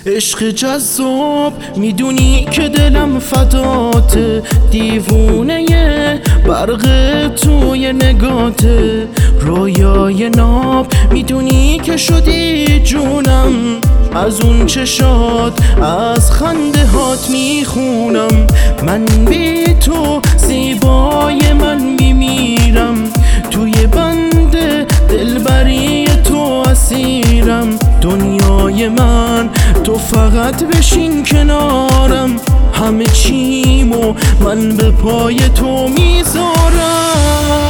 عشق جذاب میدونی که دلم فداته، دیوونه برق توی نگاته، رویای ناب میدونی که شدی جونم، از اون چشات از خنده هات میخونم، من بی تو زیبای من میمیرم، توی بند دلبری تو اسیرم، دنیای من تو فقط بشین کنارم، همه چیمو من به پای تو میذارم،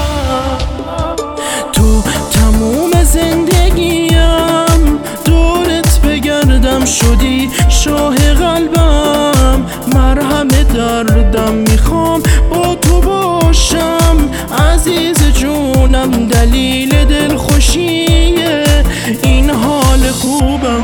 تو تموم زندگیم دورت بگردم، شدی شاه قلبم، مرهم دردم، میخوام با تو باشم عزیز جونم، دلیل دلخوشی این حال خوبم.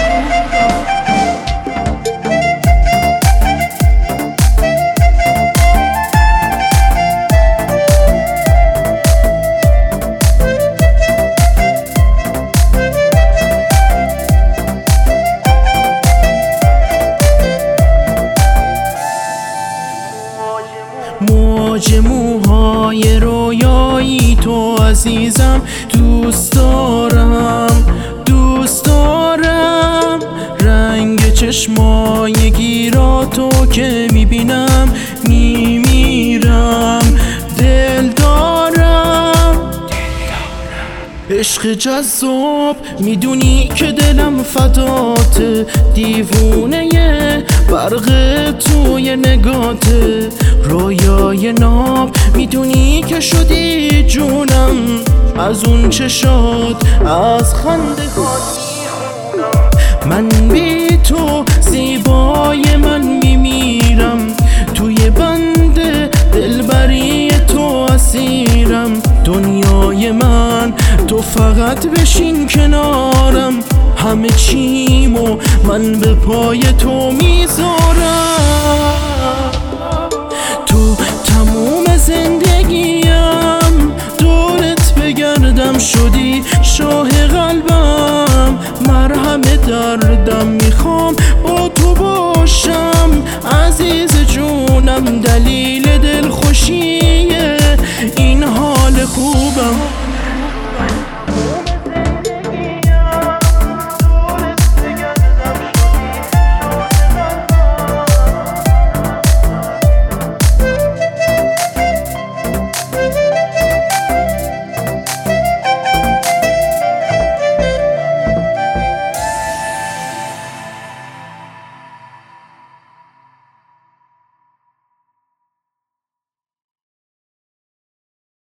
موج موهای رویایی تو عزیزم، دوست دارم دوست دارم، رنگ چشمای گیراتو که میبینم میمیرم، دل دارم عشق جذاب میدونی که دلم فداته، دیوونه برق توی نگاته، رویای ناب میدونی که شدی جونم، از اون چشات از خنده هات میخونم، من بی تو زیبای من میمیرم، توی بند دلبری تو اسیرم، دنیای من تو فقط بشین کنارم، همه چیمو من به پای تو میذارم، تو تموم زندگیم دورت بگردم، شدی شاه